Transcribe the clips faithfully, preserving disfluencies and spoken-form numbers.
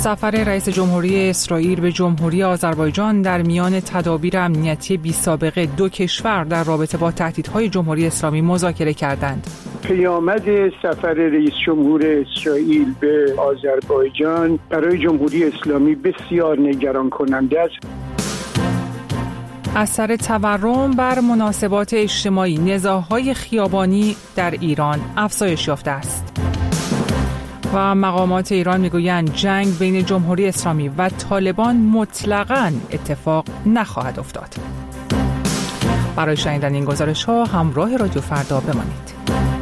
سفر رئیس جمهوری اسرائیل به جمهوری آذربایجان در میان تدابیر امنیتی بی‌سابقه دو کشور در رابطه با تهدیدهای جمهوری اسلامی مذاکره کردند. پیامد سفر رئیس جمهور اسرائیل به آذربایجان برای جمهوری اسلامی بسیار نگران کننده است. اثر تورم بر مناسبات اجتماعی، نزاع‌های خیابانی در ایران افزایش یافته است. و مقامات ایران میگویند جنگ بین جمهوری اسلامی و طالبان مطلقاً اتفاق نخواهد افتاد. برای شنیدن این گزارش ها همراه رادیو فردا بمانید.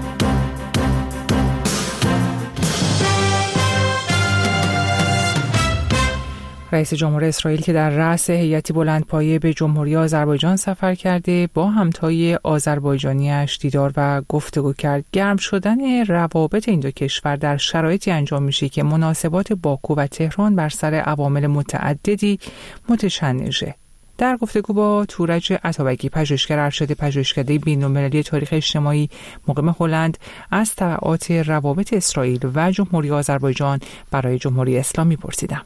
رئیس جمهور اسرائیل که در رأس هیئتی بلندپایه به جمهوری آذربایجان سفر کرده، با همتای آذربایجانی‌اش دیدار و گفتگو کرد. گرم شدن روابط این دو کشور در شرایطی انجام میشه که مناسبات باکو و تهران بر سر عوامل متعددی متشنجه. در گفتگو با تورج عطابکی، پژوهشگر ارشد پژوهشکده بین‌المللی تاریخ اجتماعی مقیم هلند، از تبعات روابط اسرائیل و جمهوری آذربایجان برای جمهوری اسلامی پرسیدم.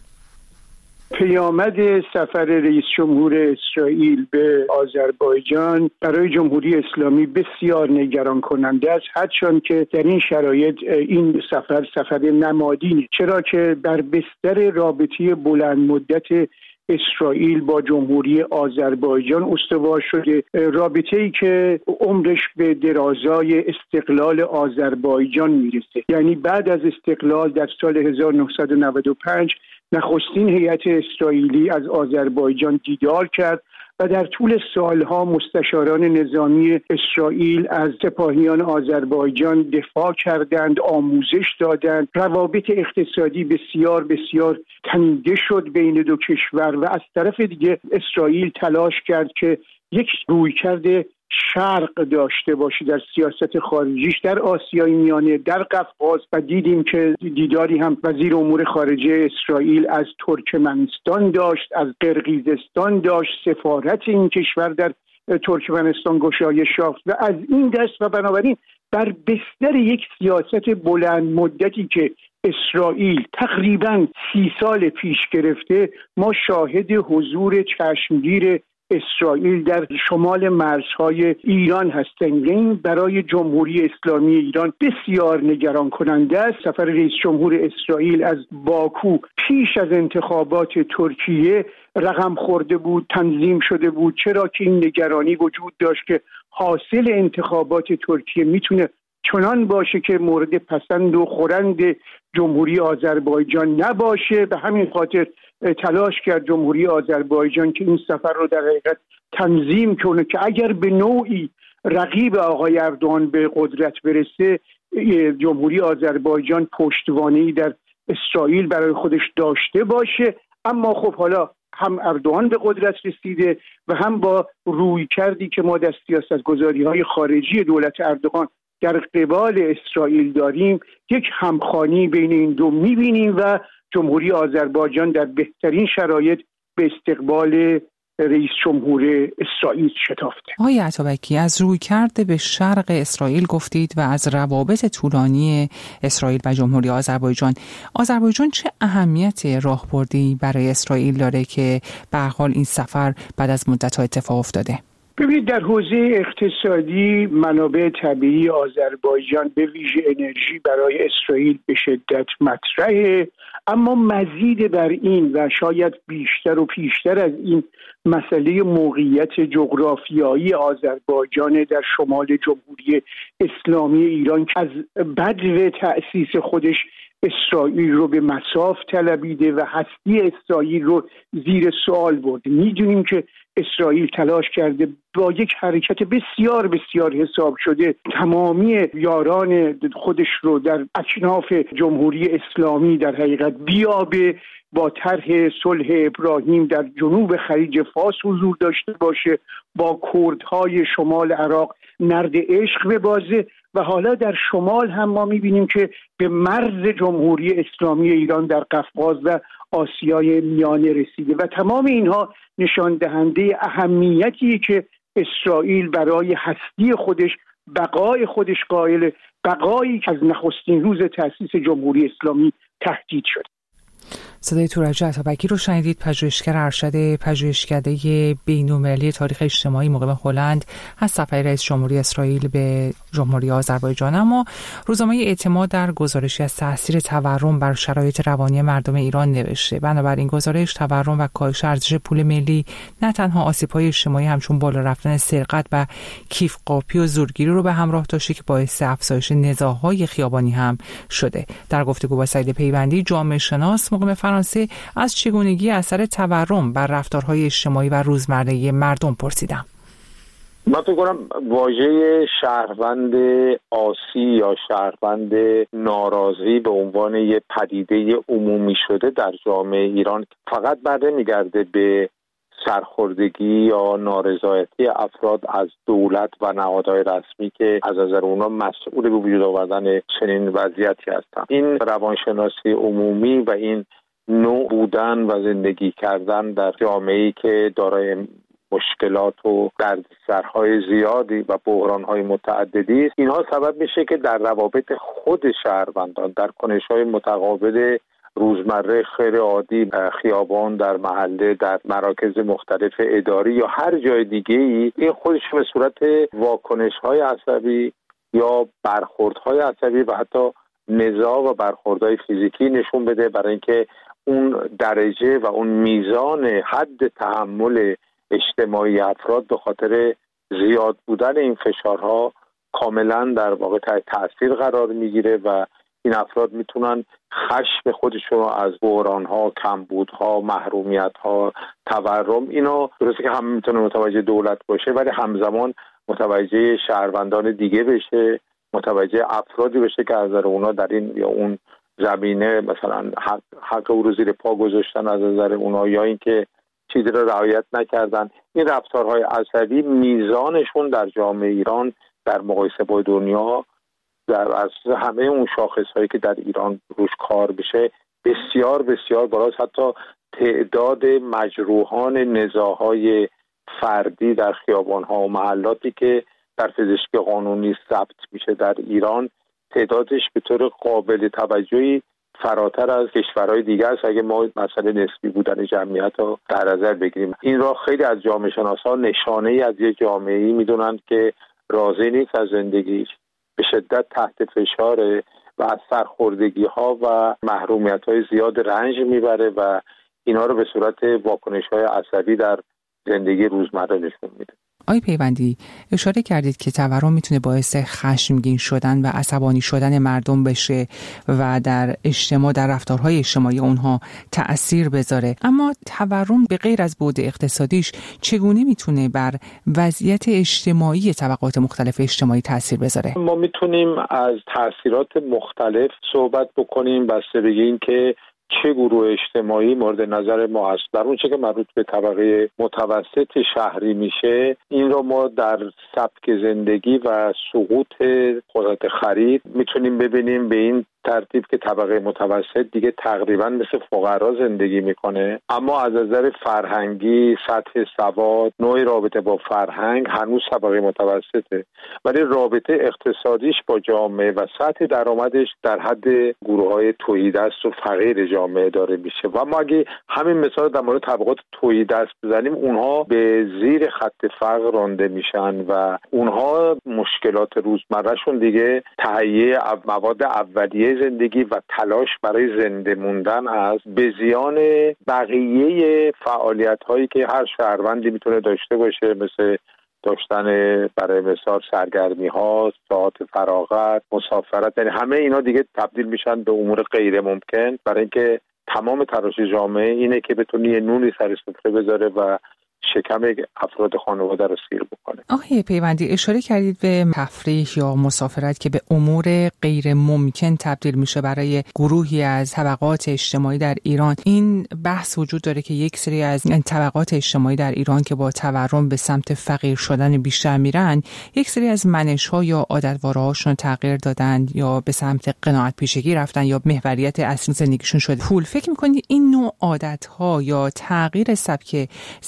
پیامد سفر رئیس جمهور اسرائیل به آذربایجان برای جمهوری اسلامی بسیار نگران کننده است، هرچند که در این شرایط این سفر سفر نمادینی، چرا که بر بستر رابطه بلند مدت اسرائیل با جمهوری آذربایجان استوار شده، رابطه‌ای که عمرش به درازای استقلال آذربایجان میرسه. یعنی بعد از استقلال در سال هزار و نهصد و نود و پنج نخستین هیئت اسرائیلی از آذربایجان دیدار کرد و در طول سالها مستشاران نظامی اسرائیل از سپاهیان آذربایجان دفاع کردند، آموزش دادند. روابط اقتصادی بسیار بسیار تنیده شد بین دو کشور و از طرف دیگه اسرائیل تلاش کرد که یک رویکرد شرق داشته باشه در سیاست خارجیش در آسیای میانه، در قفقاز، و دیدیم که دیداری هم وزیر امور خارجه اسرائیل از ترکمنستان داشت، از قرقیزستان داشت، سفارت این کشور در ترکمنستان گشایش یافت و از این دست و بنابراین بر بستر یک سیاست بلند مدتی که اسرائیل تقریباً سی سال پیش گرفته، ما شاهد حضور چشمگیر اسرائیل در شمال مرزهای ایران هستند. این برای جمهوری اسلامی ایران بسیار نگران کننده است. سفر رئیس جمهور اسرائیل از باکو پیش از انتخابات ترکیه رقم خورده بود، تنظیم شده بود، چرا که این نگرانی وجود داشت که حاصل انتخابات ترکیه میتونه چنان باشه که مورد پسند و خورند جمهوری آذربایجان نباشه. به همین خاطر تلاش کرد جمهوری آذربایجان که این سفر رو در حقیقت تنظیم کنه که اگر به نوعی رقیب آقای اردوغان به قدرت برسه، جمهوری آذربایجان پشتوانه‌ای در اسرائیل برای خودش داشته باشه. اما خب حالا هم اردوغان به قدرت رسیده و هم با روی کردی که ما در سیاست‌گذاری‌های خارجی دولت اردوغان در قبال اسرائیل داریم، یک همخوانی بین این دو می‌بینیم و جمهوری آذربایجان در بهترین شرایط به استقبال رئیس جمهور اسرائیل شتافته. آقای عطابکی، از رویکرد به شرق اسرائیل گفتید و از روابط طولانی اسرائیل و جمهوری آذربایجان. آذربایجان چه اهمیت راهبردی برای اسرائیل داره که به هر حال این سفر بعد از مدت‌ها اتفاق افتاده؟ ببینید، در حوزه اقتصادی منابع طبیعی آذربایجان به ویژه انرژی برای اسرائیل به شدت مطرحه، اما مزید بر این و شاید بیشتر و پیشتر از این مسئله موقعیت جغرافیایی آذربایجان در شمال جمهوری اسلامی ایران که از بدو تأسیس خودش اسرائیل رو به مصاف طلبیده و هستی اسرائیل رو زیر سوال برده. میدونیم که اسرائیل تلاش کرده با یک حرکت بسیار بسیار حساب شده تمامی یاران خودش رو در اکناف جمهوری اسلامی در حقیقت بیابه، با طرح صلح ابراهیم در جنوب خلیج فارس حضور داشته باشه، با کردهای شمال عراق نرد عشق ببازه و حالا در شمال هم ما میبینیم که به مرز جمهوری اسلامی ایران در قفقاز و آسیای میانه رسیده و تمام اینها نشان دهنده اهمیتی که اسرائیل برای هستی خودش، بقای خودش قائل، بقایی که از نخستین روز تأسیس جمهوری اسلامی تهدید شد. صدای تورج عطابکی رو شنیدید، پژوهشگر ارشد پژوهشکده بین‌المللی تاریخ اجتماعی مقیم هلند از سفر رئیس جمهوری اسرائیل به جمهوری آذربایجان. اما روزنامه اعتماد در گزارشی از تاثیر تورم بر شرایط روانی مردم ایران نوشته. بنابراین گزارش تورم و کاهش ارزش پول ملی نه تنها آسیب‌های اجتماعی همچون بالا رفتن سرقت و کیف قاپی و زورگیری رو به همراه داشته که باعث افزایش نزاع‌های خیابانی هم شده. در گفتگو با سعید پیوندی، جامعه شناس مقیم فرانسه، از چگونگی اثر تورم بر رفتارهای اجتماعی و روزمره مردم پرسیدم. من فکر کنم واژه شهروند آسی یا شهروند ناراضی به عنوان یه پدیده عمومی شده در جامعه ایران فقط برمیگرده به سرخوردگی یا نارضایتی افراد از دولت و نهادهای رسمی که از نظر اونا مسئول به وجود آوردن چنین وضعیتی هستند. این روانشناسی عمومی و این نوع بودن و زندگی کردن در جامعه‌ای که دارای مشکلات و دردسرهای زیادی و بحرانهای متعددی است، اینها سبب میشه که در روابط خود شهروندان، در کنش‌های متقابل روزمره خیر عادی، خیابان، در محله، در مراکز مختلف اداری یا هر جای دیگه ای، این خودش به صورت واکنش‌های عصبی یا برخوردهای عصبی و حتی نزاع و برخوردهای فیزیکی نشون بده، برای اینکه اون درجه و اون میزان حد تحمل اجتماعی افراد به خاطر زیاد بودن این فشارها کاملا در واقع تحت تاثیر قرار میگیره و این افراد میتونن خشم خودشون رو از بحران‌ها، کمبودها، محرومیت‌ها، تورم، اینا درسته که هم میتونه متوجه دولت باشه ولی همزمان متوجه شهروندان دیگه بشه، متوجه افرادی بشه که از نظر اونا در این یا اون زمینه مثلا حق, حق او رو زیر پا گذاشتن از نظر اونا یا اینکه چیزی رو رعایت نکردن. این رفتارهای عصبی میزانشون در جامعه ایران در مقایسه با دنیا در از همه اون شاخص‌هایی که در ایران روش کار بشه بسیار بسیار بالاست. حتی تعداد مجروحان نزاع‌های فردی در خیابان‌ها و محلاتی که در پزشکی قانونی ثبت میشه در ایران تعدادش به طور قابل توجهی فراتر از کشورهای دیگه است اگه ما مسئله نسبی بودن جمعیت رو در نظر بگیریم. این را خیلی از جامعه شناسا نشانه ای از یک جامعه‌ای میدونن که راضی نیست از زندگیش، به شدت تحت فشاره و از سرخوردگی ها و محرومیت های زیاد رنج میبره و اینا رو به صورت واکنش های عصبی در زندگی روزمره نشون میده. آقای پیوندی، اشاره کردید که تورم میتونه باعث خشمگین شدن و عصبانی شدن مردم بشه و در اجتماع، در رفتارهای اجتماعی اونها تأثیر بذاره، اما تورم به غیر از بعد اقتصادیش چگونه میتونه بر وضعیت اجتماعی طبقات مختلف اجتماعی تأثیر بذاره؟ ما میتونیم از تأثیرات مختلف صحبت بکنیم بسته به این که چه گروه اجتماعی مورد نظر ما هست. در اون چه که مربوط به طبقه متوسط شهری میشه، این رو ما در سبک زندگی و سقوط قدرت خرید میتونیم ببینیم به این ترتیب که طبقه متوسط دیگه تقریبا مثل فقرا زندگی میکنه، اما از نظر فرهنگی، سطح سواد، نوع رابطه با فرهنگ هنوز طبقه متوسطه، ولی رابطه اقتصادیش با جامعه و سطح درآمدش در حد گروه‌های تهیدست و فقیر جامعه داره میشه. و ما اگه همین مثال در مورد طبقات تهیدست بزنیم، اونها به زیر خط فقر رانده میشن و اونها مشکلات روزمرهشون دیگه تهیه مواد اولیه زندگی و تلاش برای زنده موندن است، به زیان بقیه فعالیت هایی که هر شهروندی میتونه داشته باشه، مثل داشتن برای مثال سرگرمی ها، ساعت فراغت، مسافرت. یعنی همه اینا دیگه تبدیل میشن به امور غیر ممکن، برای اینکه تمام تلاش جامعه اینه که بتونه یه نونی سر سفره بذاره و شکم افراد خانواده رو سیر بکنه. آقای پیوندی، اشاره کردید به تفریح یا مسافرت که به امور غیر ممکن تبدیل میشه برای گروهی از طبقات اجتماعی در ایران. این بحث وجود داره که یک سری از طبقات اجتماعی در ایران که با تورم به سمت فقیر شدن بیشتر میرن، یک سری از منش‌ها یا عادت‌واره‌هاشون تغییر دادن یا به سمت قناعت پیشگی رفتن یا محوریت اصلی زندگیشون شده پول. فکر می‌کنید این نوع عادت‌ها یا تغییر سبک زندگی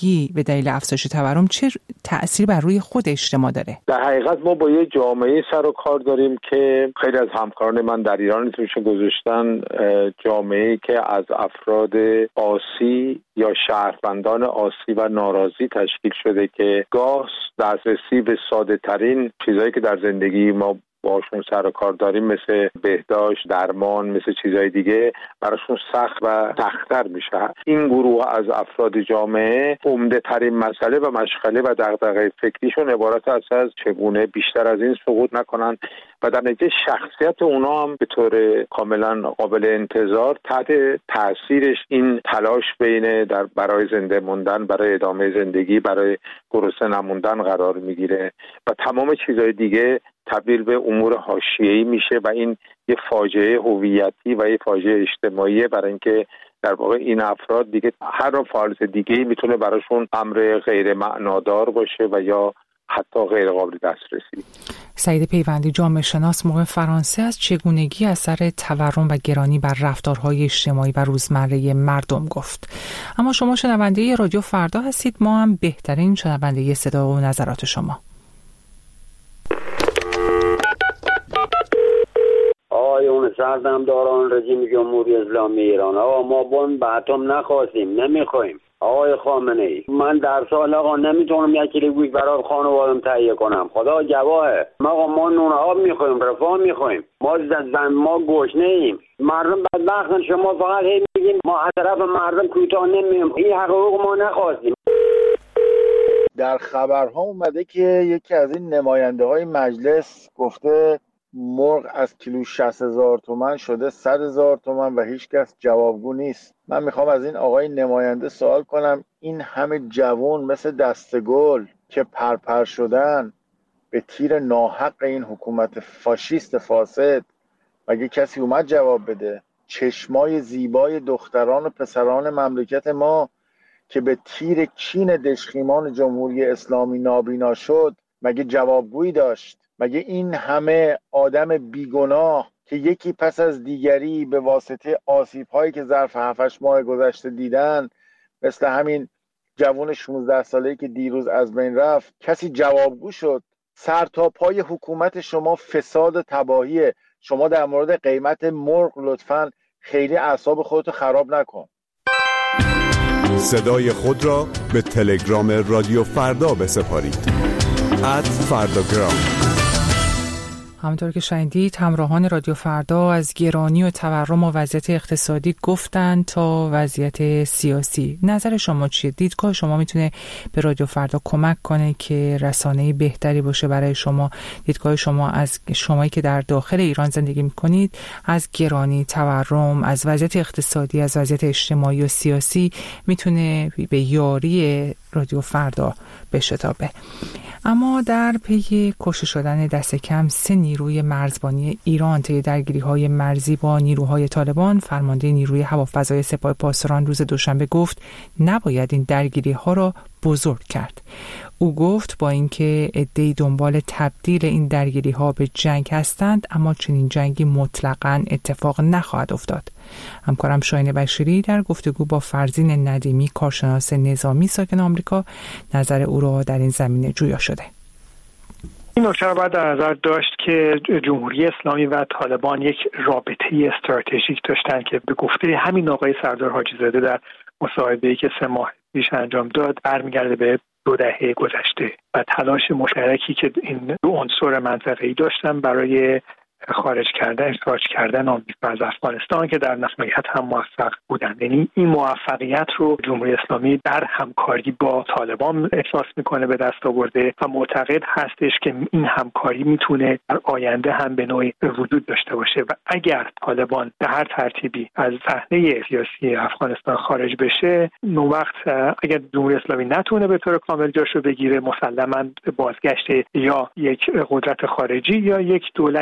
چگونگی به دلیل افزایش تورم چه تأثیر بر روی خود اجتماع داره؟ در حقیقت ما با یه جامعه سر و کار داریم که خیلی از همکاران من در ایران توش گذاشتن، جامعه‌ای که از افراد عاصی یا شهروندان عاصی و ناراضی تشکیل شده که گاه دسترسی به ساده ترین چیزایی که در زندگی ما باشون سر و کار داریم مثل بهداشت، درمان، مثل چیزهای دیگه براشون سخت و سخت‌تر میشه. این گروه از افراد جامعه عمده ترین مسئله و مشغله و دغدغه فکریشون عبارت است از چگونه بیشتر از این سقوط نکنن و در نتیجه شخصیت اونا هم به طور کاملا قابل انتظار تحت تاثیرش این تلاش بین در برای زنده موندن، برای ادامه زندگی، برای گرسنه نموندن قرار میگیره و تمام چیزهای دیگه تبدیل به امور حاشیه‌ای میشه و این یه فاجعه هویتی و یه فاجعه اجتماعیه، برای اینکه در واقع این افراد دیگه هر نوع فعالیت دیگه‌ای میتونه براشون امر غیر معنادار باشه و یا حتی غیر قابل دسترسی. سعید پیوندی، جامعه شناس مقیم فرانسه، از چگونگی اثر تورم و گرانی بر رفتارهای اجتماعی و روزمره مردم گفت. اما شما شنونده رادیو فردا هستید، ما هم بهترین شنونده صدا و نظرات شما. آقایون سردمداران رژیم جمهوری اسلامی ایران، آقا ما بمب به اتم نخواستیم، نمیخوایم. آقای خامنه ای، من در سال آقا نمیتونم یک کیلو گوشت برای خانوادم تهیه کنم، خدا گواهه. آقا ما نون آب میخوایم، رفاه میخوایم، ما زن ما گشنه ایم، مردم بدبختن. شما فقط هی میگین ما از طرف مردم کوتاه نمیایم، این حقوق ما نخواستیم. در خبرها اومده که یکی از این نماینده های مجلس گفته مرغ از کیلو شصت هزار تومان شده صد هزار تومان و هیچ کس جوابگو نیست. من میخوام از این آقای نماینده سوال کنم، این همه جوان مثل دستگل که پرپر شدن به تیر ناحق این حکومت فاشیست فاسد، مگه کسی اومد جواب بده؟ چشمای زیبای دختران و پسران مملکت ما که به تیر کین دژخیمان جمهوری اسلامی نابینا شد، مگه جوابگویی داشت؟ مگه این همه آدم بیگناه که یکی پس از دیگری به واسطه آسیب‌هایی که ظرف هفت ماه گذشته دیدن، مثل همین جوان شانزده ساله‌ای که دیروز از بین رفت، کسی جوابگو شد؟ سر تا پای حکومت شما فساد و تباهیه. شما در مورد قیمت مرغ لطفاً خیلی اعصاب خودتو خراب نکن. صدای خود را به تلگرام رادیو فردا بسپارید. ات فرداگرام. همونطور که شنیدید، همراهان رادیو فردا از گرانی و تورم و وضعیت اقتصادی گفتن تا وضعیت سیاسی. نظر شما چیه؟ دیدگاه شما میتونه به رادیو فردا کمک کنه که رسانه‌ای بهتری باشه برای شما. دیدگاه شما از شمایی که در داخل ایران زندگی میکنید از گرانی، تورم، از وضعیت اقتصادی، از وضعیت اجتماعی و سیاسی میتونه به یاری رادیو فردا بشتابه. اما در پی کشته شدن دست کم سه نیروی مرزبانی ایران طی درگیری‌های مرزی با نیروهای طالبان، فرمانده نیروی هوافضای سپاه پاسداران روز دوشنبه گفت نباید این درگیری‌ها را بزرگ کرد. او گفت با اینکه عده‌ای دنبال تبدیل این درگیری‌ها به جنگ هستند، اما چنین جنگی مطلقاً اتفاق نخواهد افتاد. همکارم شاهین بشیری در گفتگو با فرزین ندیمی، کارشناس نظامی ساکن آمریکا، نظر او را در این زمینه جویا شده. این نکته را باید در نظر داشت که جمهوری اسلامی و طالبان یک رابطه استراتژیک داشتن که به گفته همین آقای سردار حاجی زاده در مصاحبه‌ای که سه ماه پیش انجام داد برمیگرده به دو دهه گذشته و تلاش مشترکی که این دو عنصر منطقه‌ای داشتن برای خارج کردن، اخراج کردن آمریکا از افغانستان که در نهایت هم موفق بودند. یعنی این موفقیت رو جمهوری اسلامی در همکاری با طالبان احساس میکنه به دست آورده و معتقد هستش که این همکاری میتونه در آینده هم به نوعی وجود داشته باشه و اگر طالبان به هر ترتیبی از صحنه سیاسی افغانستان خارج بشه، اون وقت اگر جمهوری اسلامی نتونه به طور کامل جاشو بگیره، مسلماً بازگشت یا یک قدرت خارجی یا یک دولتی که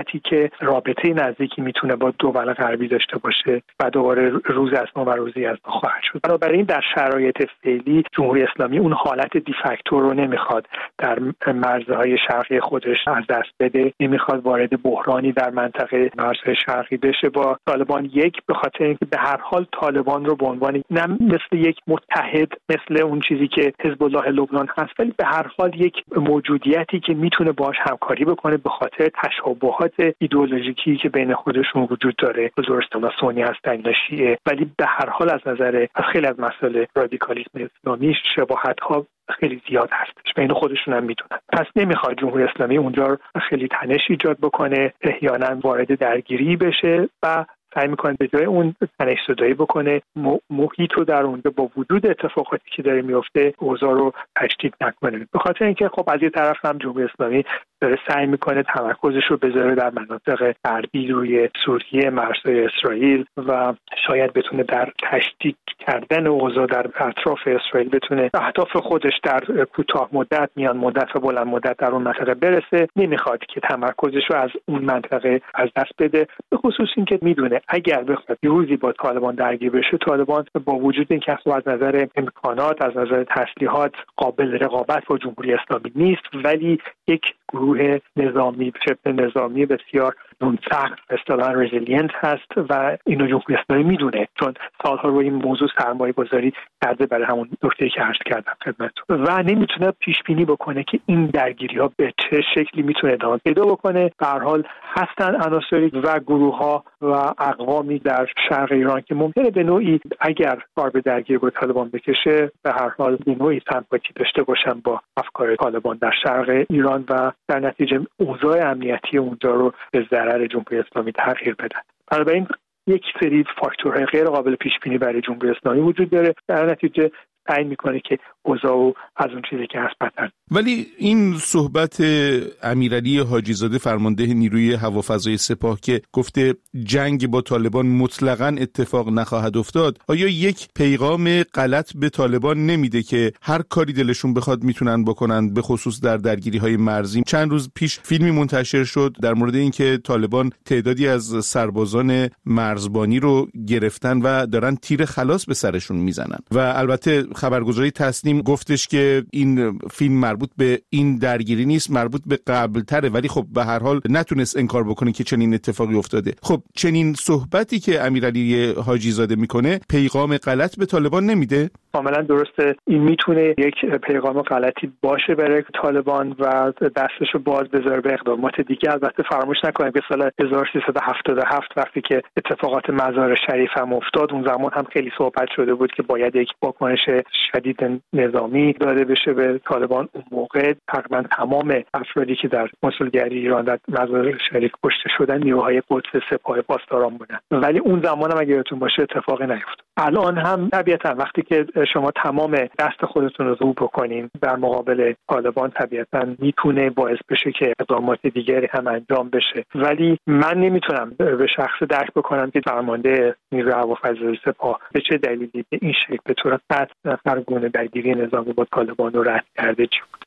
چه رابطه نزدیکی میتونه با دول غربی داشته باشه و دوباره روز از ما و روزی از ما خواهد شد. بنابراین در شرایط فعلی جمهوری اسلامی اون حالت دیفکتو رو نمیخواد در مرزهای شرقی خودش از دست بده، نمیخواد وارد بحرانی در منطقه مرزهای شرقی بشه با طالبان. یک، به خاطر اینکه به هر حال طالبان رو به عنوان نه مثل یک متحد مثل اون چیزی که حزب الله لبنان هست، ولی به هر حال یک موجودیتی که میتونه باهاش همکاری بکنه به خاطر تشابهات ایدئولوژیکی که بین خودشون وجود داره. بزرگستان و سنی هستن یا شیعه، ولی به هر حال از نظر از خیلی از مسائل رادیکالیسم اسلامی شباهت‌ها خیلی زیاد هستش، بین خودشون هم میدونن. پس نمیخواد جمهوری اسلامی اونجا رو خیلی تنش ایجاد بکنه، احیانا وارد درگیری بشه و سعی میکنه به جای اون تنش زدایی بکنه، محیط رو در اونجا با وجود اتفاقاتی که داره میفته اوضاع رو تشدید نکنه. به خاطر اینکه خب از یه طرف هم جمهوری اسلامی داره سعی میکنه تمرکزش رو بذاره در مناطق غربی روی سوریه، مرزهای اسرائیل و شاید بتونه در تشدید کردن اوضاع در اطراف اسرائیل بتونه اهداف خودش در کوتاه مدت، میان مدت و بلند مدت در اون منطقه برسه. نمیخواد که تمرکزش رو از اون منطقه از دست بده، به خصوص اینکه میدونه اگر بخواد روزی با طالبان درگیر بشه، طالبان با وجود اینکه از نظر امکانات، از نظر تسلیحات قابل رقابت با جمهوری اسلامی نیست، ولی یک گروه نظامی شبه نظامی بسیار منسق اصطلاحاً رزیلینت هست و اینو جمهوری اسلامی میدونه، چون سالها روی این موضوع سرمایه گذاری کرده برای همون نکته‌ای که عرض کردم خدمتتون، و نمیتونه پیش بینی بکنه که این درگیری‌ها به چه شکلی میتونه ادامه پیدا بکنه. به هر حال هستن عناصری و گروه‌ها و اقوامی در شرق ایران که ممکنه به نوعی اگر کار به درگیری با طالبان بکشه به هر حال به نوعی سمپاتی داشته باشن با افکار طالبان در شرق ایران و در نتیجه اوضاع امنیتی اونجا رو به ضرر جمهوری اسلامی تغییر بدن. بنابراین یک سری فاکتورهای غیر قابل پیش بینی برای جمهوری اسلامی وجود داره، در نتیجه تعیین میکنه که اوضاع از اون چیزی که هست بدتر. ولی این صحبت امیرعلی حاجی زاده فرمانده نیروی هوافضای سپاه که گفته جنگ با طالبان مطلقاً اتفاق نخواهد افتاد، آیا یک پیغام غلط به طالبان نمیده که هر کاری دلشون بخواد میتونن بکنن، به خصوص در درگیری‌های مرزی؟ چند روز پیش فیلمی منتشر شد در مورد اینکه طالبان تعدادی از سربازان مرزبانی رو گرفتن و دارن تیر خلاص به سرشون میزنن و البته خبرگزاری تسنیم گفتش که این فیلم مربوط به این درگیری نیست، مربوط به قبل تره، ولی خب به هر حال نتونست انکار بکنه که چنین اتفاقی افتاده. خب چنین صحبتی که امیرعلی حاجی زاده میکنه پیغام غلط به طالبان نمیده؟ کاملا درسته، این میتونه یک پیغام غلطی باشه برای طالبان و دستشو باز بذاره به اقدامات دیگه. البته فراموش نکنیم که سال هزار و سیصد و هفتاد و هفت وقتی که اتفاقات مزار شریف هم افتاد، اون زمان هم خیلی صحبت شده بود که باید یک واکنش شدید نظامی داده بشه به طالبان. اون موقع تقریبا تمام افرادی که در کنسولگری ایران در مزار شریف کشته شدن نیروهای قدس سپاه پاسداران بودن، ولی اون زمان هم اگه یادتون باشه اتفاقی نیفتاد. الان هم طبیعتا وقتی که شما تمام دست خودتون رو رو بکنین در مقابل طالبان، طبیعتا میتونه باعث بشه که اقدامات دیگری هم انجام بشه، ولی من نمیتونم به شخص درک بکنم که فرمانده نیروی هوافضای سپاه به چه دلیلی به این شکل به طور قطع هر گونه درگیری نظامی با طالبان رو رد کرده چی بود.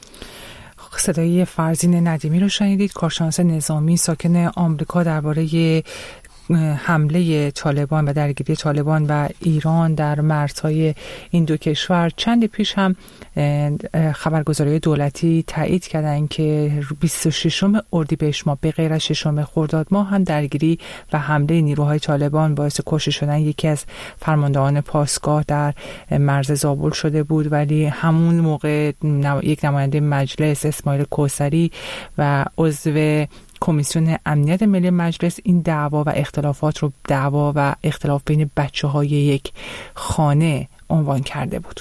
صدای فرزین ندیمی رو شنیدید، کارشناس نظامی ساکن آمریکا، درباره حمله طالبان و درگیری طالبان و ایران در مرزهای این دو کشور. چند پیش هم خبرگزاری دولتی تایید کردند که بیست و ششم اردیبهشت ماه به غیر از ششم خرداد ماه هم درگیری و حمله نیروهای طالبان باعث کشته شدن یکی از فرماندهان پاسگاه در مرز زابل شده بود، ولی همون موقع یک نماینده مجلس اسماعیل کوثری و عضو کمیسیون امنیت ملی مجلس این دعوا و اختلافات رو دعوا و اختلاف بین بچه‌های یک خانه عنوان کرده بود.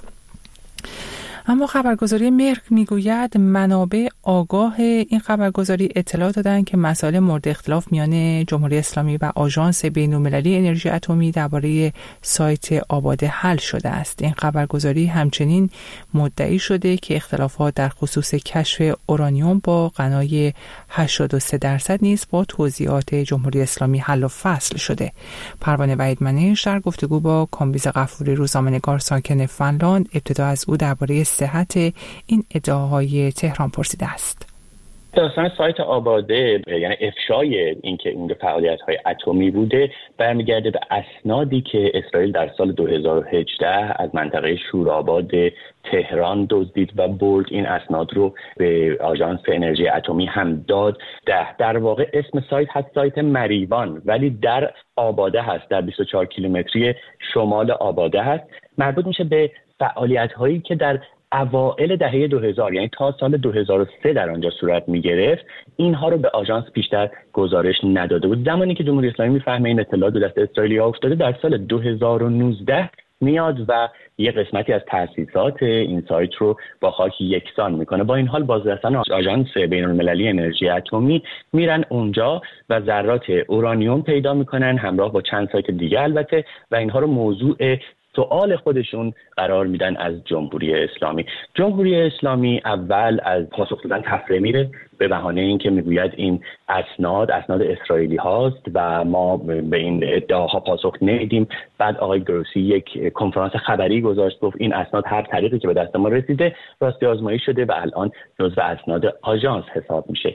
اما خبرگزاری مهر میگوید منابع آگاه این خبرگزاری اطلاع دادند که مسائل مورد اختلاف میان جمهوری اسلامی و آژانس بین‌المللی انرژی اتمی درباره سایت آباده حل شده است. این خبرگزاری همچنین مدعی شده که اختلافات در خصوص کشف اورانیوم با غنای هشتاد و سه درصد نیز با توضیحات جمهوری اسلامی حل و فصل شده. پروانه وحیدمنش در گفتگو با کامبیز غفوری روزنامه‌نگار ساکن فنلاند ابتدا از او درباره صحت این ادعاهای تهران پرسیده است. داستان سایت آباده یعنی افشای اینکه اون فعالیت‌های اتمی بوده برمیگرده به اسنادی که اسرائیل در سال دو هزار و هجده از منطقه شورآباد تهران دزدید و برد. این اسناد رو به آژانس انرژی اتمی هم داد. ده در واقع اسم سایت هست سایت مریوان، ولی در آباده هست، در بیست و چهار کیلومتری شمال آباده هست. مربوط میشه به فعالیت‌هایی که در اوائل دهه دو هزار یعنی تا سال دو هزار و سه در آنجا صورت می‌گرفت. اینها رو به آژانس بیشتر گزارش نداده بود. زمانی که جمهوری اسلامی می‌فهمه این اطلاعات دست اسرائیلیا افتاده، در سال دو هزار و نوزده میاد و یه قسمتی از تأسیسات این سایت رو با خاک یکسان میکنه. با این حال بازرسان آژانس بین‌المللی انرژی اتمی میرن اونجا و ذرات اورانیوم پیدا میکنن همراه با چند سایت دیگه البته، و اینها رو موضوع سوال خودشون قرار میدن از جمهوری اسلامی. جمهوری اسلامی اول از پاسخ دادن تفره میره به بهانه اینکه میگوید این اسناد اسناد اسرائیلی هاست و ما به این ادعاها پاسخ نمیدیم. بعد آقای گروسی یک کنفرانس خبری گذاشت، گفت این اسناد هر طریقی که به دست ما رسیده راستی آزمایی شده و الان جزو اسناد آژانس حساب میشه.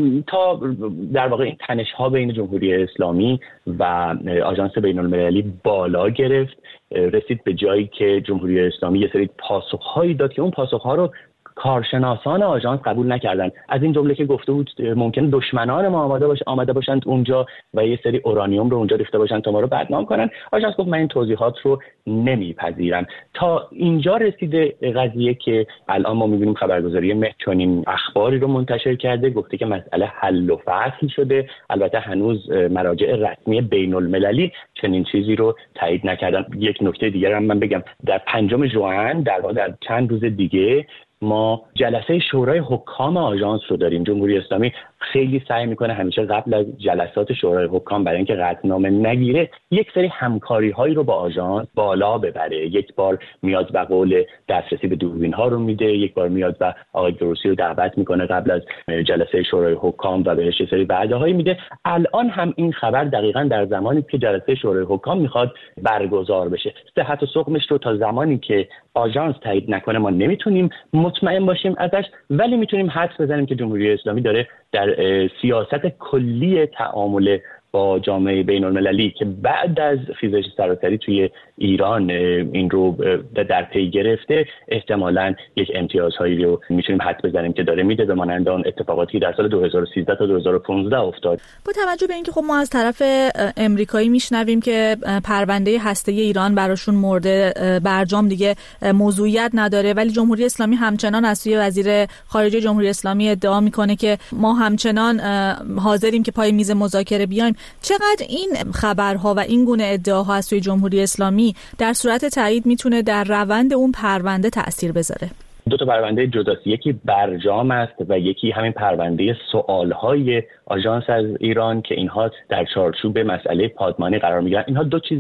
تا در واقع این تنش ها بین جمهوری اسلامی و آژانس بین‌المللی بالا گرفت، رسید به جایی که جمهوری اسلامی یه سری پاسخ‌هایی داد که اون پاسخ‌ها رو کارشناسان آژانس قبول نکردن. از این جمله که گفته بود ممکنه دشمنان ما آماده باش آمده باشند اونجا و یه سری اورانیوم رو اونجا ریخته باشن تا ما رو بدنام کنن. آژانس گفت من این توضیحات رو نمیپذیرم. تا اینجا رسیده قضیه که الان ما میبینیم خبرگزاری مه چنین اخباری رو منتشر کرده، گفته که مسئله حل و فصل شده. البته هنوز مراجع رسمی بین المللی چنین چیزی رو تایید نکردن. یک نکته دیگر هم من بگم، در پنجم ژوئن در واقع در چند روز دیگه ما جلسه شورای حکام آژانس رو داریم. جمهوری اسلامی خیلی سعی میکنه همیشه قبل از جلسات شورای حکام برای اینکه قطعنامه نگیره یک سری همکاری هایی رو با آژانس بالا ببره. یک بار میاد و قول دسترسی به دوربین ها رو میده، یک بار میاد و آقای گروسی رو دعوت میکنه قبل از جلسه شورای حکام و بهش سری وعده هایی میده. الان هم این خبر دقیقاً در زمانی که جلسه شورای حکام میخواد برگزار بشه. صحت و سقمش رو تا زمانی که آژانس تایید نکنه ما نمیتونیم مطمئن باشیم ازش، ولی میتونیم حدس بزنیم که جمهوری اسلامی داره در سیاست کلی تعامل با جامعه بین المللی که بعد از خیزش سراسری توی ایران این رو در پی گرفته، احتمالاً یک امتیازهایی رو میتونیم حد بزنیم که داره میده به مانند اون اتفاقاتی در سال دو هزار و سیزده تا دو هزار و پانزده افتاد. با توجه به اینکه خب ما از طرف امریکایی میشنویم که پرونده هسته‌ای ایران براشون مورد برجام دیگه موضوعیت نداره، ولی جمهوری اسلامی همچنان از سوی وزیر خارجه جمهوری اسلامی ادعا میکنه که ما همچنان حاضریم که پای میز مذاکره بیایم. چقدر این خبرها و این گونه ادعاها از سوی جمهوری اسلامی در صورت تایید میتونه در روند اون پرونده تأثیر بذاره؟ دو تا پرونده جداست، یکی برجام است و یکی همین پرونده سوالهای آژانس از ایران که اینها در چارچوب مسئله پادمانی قرار میگیرن. اینها دو چیز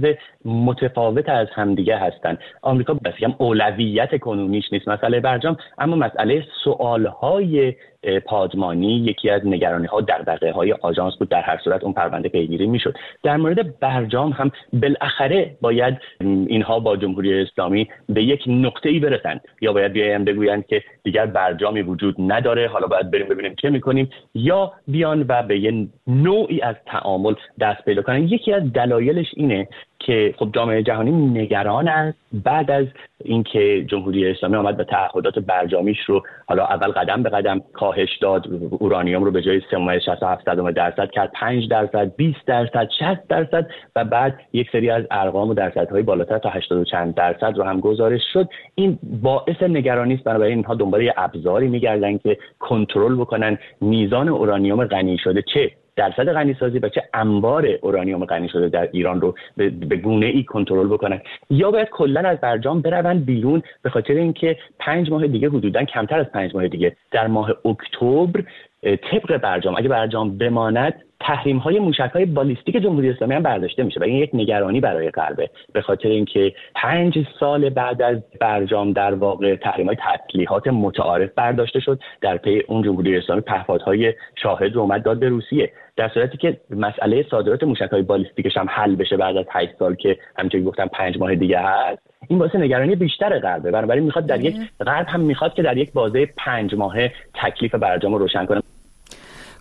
متفاوت از همدیگه هستند. آمریکا بسیار اولویت کنونیش نیست مسئله برجام، اما مسئله سوالهای پادمانی یکی از نگرانی‌ها دغدغه‌های آژانس بود. در هر صورت اون پرونده پیگیری میشد. در مورد برجام هم بالاخره باید اینها با جمهوری اسلامی به یک نقطه‌ای برسند، یا باید بیان بگویند که دیگر برجامی وجود نداره، حالا باید بریم ببینیم چه می‌کنیم، یا بیان و به یه نوعی از تعامل دست پیدا کنن. یکی از دلایلش اینه که خب جامعه جهانی نگران است بعد از اینکه جمهوری اسلامی آمد به تعهدات برجامیش رو حالا اول قدم به قدم کاهش داد، اورانیوم رو به جای سه و شصت و هفت درصد کرد پنج درصد، بیست درصد، شصت درصد و بعد یک سری از ارقام و درصدهای بالاتر تا هشتاد و چند درصد رو هم گزارش شد. این باعث نگرانی است، بنابراین اینها دنبال یه ابزاری می‌گردن که کنترل بکنن میزان اورانیوم غنی شده، چه درصد غنی‌سازی و چه انبار اورانیوم غنی شده در ایران رو به گونه‌ای کنترل بکنن، یا باید کلاً از برجام بروند بیرون، به خاطر اینکه پنج ماه دیگه حدوداً کمتر از پنج ماه دیگه در ماه اکتبر طبق برجام اگه برجام بماند تحریم‌های موشک‌های بالیستیک جمهوری اسلامی هم برداشته میشه و این یک نگرانی برای غربه، به خاطر اینکه پنج سال بعد از برجام در واقع تحریم‌های تسلیحات متعارف برداشته شد. در پی اون جمهوری اسلامی پهپادهای شاهد رو اومد داد به روسیه، در صورتی که مسئله صادرات موشک‌های بالیستیکش هم حل بشه بعد از هشت سال که همونطوری گفتم پنج ماه دیگه هست. این واسه نگرانی بیشتر غربه، بنابراین میخواد در یک غرب هم میخواد که در یک بازه پنج ماهه تکلیف برجام رو روشن کنه.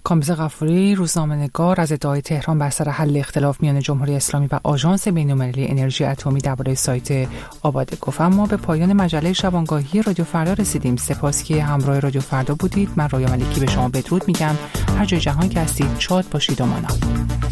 کامبیز غفوری، روزنامه‌نگار، از ادعای تهران بر سر حل اختلاف میان جمهوری اسلامی و آژانس بین‌المللی انرژی اتمی درباره سایت آباده گفت. اما به پایان مجله شبانگاهی رادیو فردا رسیدیم. سپاس که همراه رادیو فردا بودید. من رویا ملکی به شما بدرود میگم. هر جای جهان که هستید شاد باشید و مانا.